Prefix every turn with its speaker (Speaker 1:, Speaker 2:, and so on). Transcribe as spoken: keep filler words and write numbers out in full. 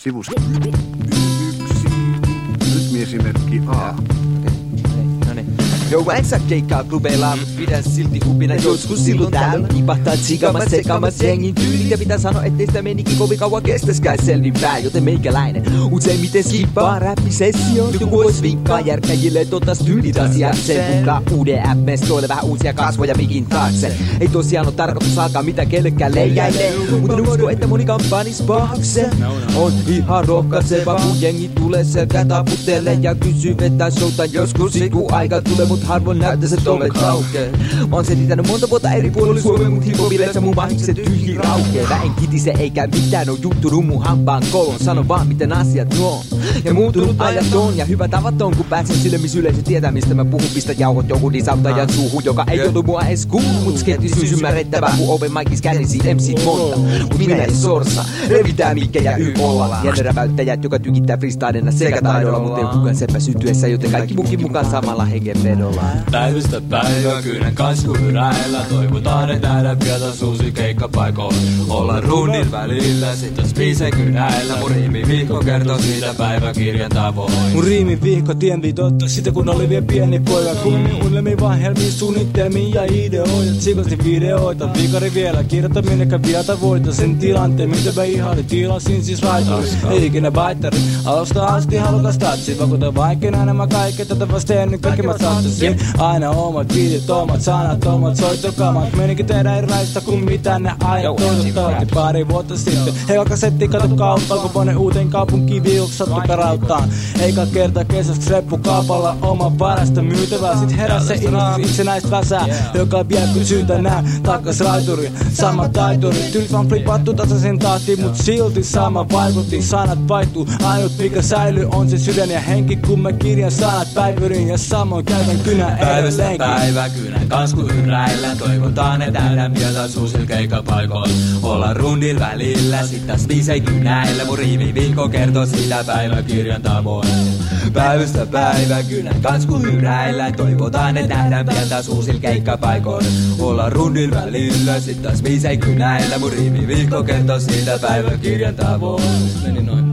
Speaker 1: Sivusto yksi. Rytmiesimerkki A.
Speaker 2: Joo, en saa keikkaa klubeilla, pidän silti hupina joskus silloin täällä. Nipahtaa tsiikamas, sekamas jengin tyylit ja pitää sanoa, ettei sitä menikin kovin kauan kestäskään selvinpäin. Joten meikäläinen useimmiten skippaa räppisessioon. Joku vois vinkkaa järkkäjille totas tyylit asiat. Sen mukaan uuden app-mestoille vähän uusia kasvoja mikin taakse. Ei tosiaan oo tarkoitus alkaa mitä kellekään leijäilee, mutta en usko, että monikaan panis pahakse. On ihan rohkaiseva, kun jengi tulee selkä taputtelee ja kysyy vetää showta joskus kun aika tulee, mut harvoin näyttää se tolle kaukee. Mä oon selittänyt monta vuotta eri puolilla Suomen, mut hipobileissä mun vahikset tyhji raukee. Mä en kitise eikä mitään oo juttunut mun hampaan kolon. Sano vaan miten asiat nuo. Ja muuttunut ajat on ja hyvä tavat on, kun pääsen sille missä yleisö tietää mistä mä puhun. Pistä jauhot joku disauttajan suuhun, joka ei ollut mua ees kuullut. Mut skeptisyys ymmärrettävää, kun open micis kädisi M C monta. Mut minä en sorsa, revitään mikkejä y olla. Jänneräväyttäjät, joka tykittää freestylena sekä taidolla, mut ei kukaan seppä sytyessä, joten kaikki mukin mukaan samalla hengenvedolla.
Speaker 3: Päivystä päivä kyynän kasvuyräillä. Toivotaan, että nähdään pian uusi keikkapaikoilla. Ollaan rundin välillä, sit taas biisei kynäillä. Mun riimivihko kertoo siitä päiväkirjan tavoin.
Speaker 4: Mun riimivihko tienvi totta sitä kun oli vielä pieni poika. Kunni unelmiin vaihelmiin, suunnitelmiin ja ideoita. Tsikosin videoita, vikari vielä kirjoittaminen eikä viata voita. Sen tilanteen mitä mä ihailin, tilasin siis raitoris. Ei ikinä baittari, alusta asti halukas tatsi. Vakuutan vaikeena nämä kaikki, tätä vasta ennen kaikki mä sattusin. Aina omat biitit, omat sanat, omat soittokamat. Menikin tehdä erilaista kuin mitä ne aina toivottavasti pari vuotta sitten. Eka kasetti kato kauppaan, kun pane uuteen kaupunkiin viikoksi sattu karauttaan. Eikä kerta kesäks reppu kaupalla oma parasta myytävää. Sit heräs se innostus itsenäistä väsää, joka vie pysyy tänään takkas raituri. Sama taituri, tyylit vaan flipattu tasaisen tahtiin, mut silti sama vaikutti. Sanat vaihtuu, ainut mikä säilyy on se sydän ja henki, kun mä kirjan sanat päivyrin ja samoin käytän kynä.
Speaker 3: Päivästä päivä kynän kasvuyräillä. Toivotaan, että nähdään pian taas uusilla keikkapaikoilla. Ollaan rundin välillä, sit taas biisei kynäillä. Mun riimivihko kertoo siitä päiväkirjan tavoin. Päivästä päivä kynän kasvuyräillä. Toivotaan, että nähdään pian taas uusilla keikkapaikoilla. Ollaan rundin välillä, sit taas biisei kynäillä. Mun riimivihko kertoo siitä päiväkirjan tavoin. Meni noin.